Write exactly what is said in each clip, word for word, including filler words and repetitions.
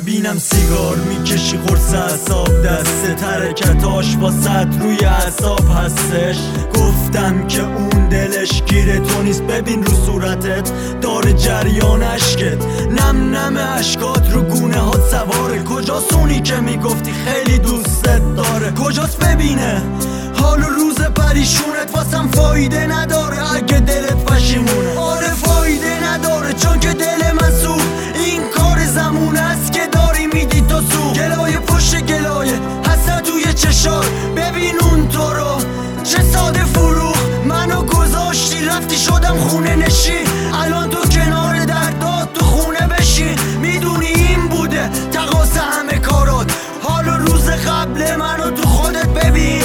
ببینم سیگار میکشی قرص اعصاب دسته ترکتاش واسط روی اعصاب هستش. گفتم که اون دلش گیره تو نیست، ببین رو صورتت داره جریان اشکت، نم نم اشکات رو گونه هات سواره. کجاست اونی که میگفتی خیلی دوستت داره؟ کجاست ببینه حال و روز پریشونت؟ واسم فایده نداره اگه دلت پشیمونه. آره فایده نداره چون که دل من سوخت. این کار زمونه است که داری میدی تو سو. گلایه پشت گلایه حسد توی چشار، ببین اون تو رو چه ساده فروخ. منو گذاشتی رفتی شدم خونه نشین، الان تو کنار دردات تو خونه بشین. میدونی این بوده تقاص همه کارات، حال و روز قبل منو تو خودت ببین.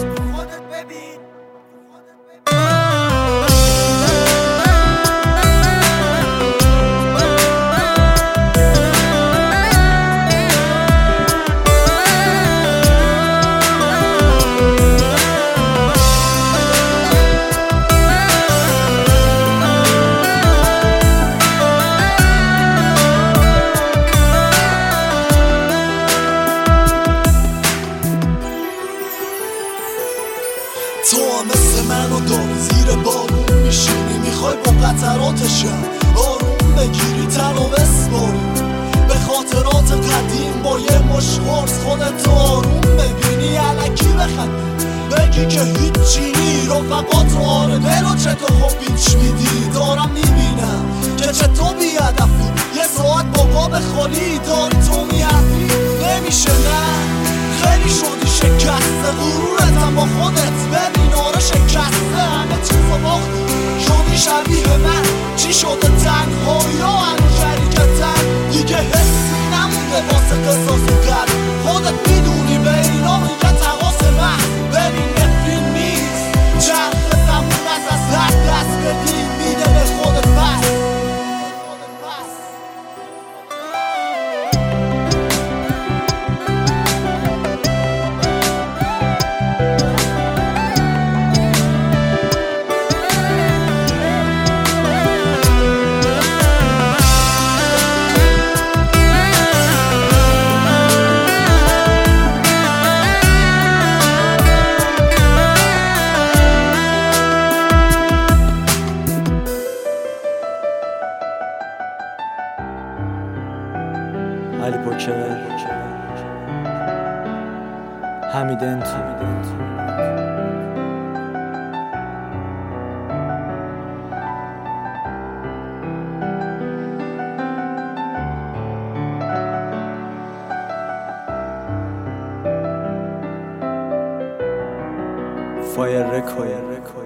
تو هم مثل من و داری زیر بارون میشینی، میخوای با قطراتشم آروم بگیری تن و بسپاری به خاطرات قدیم با یه مش قرص خودت آروم ببینی، علکی بخندی بگی که هیچی نی رفقات رو آره دل و چطور خوب بیچ میدی. دارم میبینم که چطور بیادفی یه ساعت بابا بخوری داری تو میحفی. نمیشه نه خیلی شدی شکسته غرورتم با خودت، ببین آره شکسته همه چیزو باختی شدی شبیه من. چی شده تنهایی یا هنو شریکتن دیگه حسی نمونده واسه قصاص کرد. خودت میدونی به اینا میگه تقاس من، ببین نفرین نیست چرخ زمون از از هر دست بدی میده به خودت پس. علی پوکر، حمیدنت، فایر رکورد.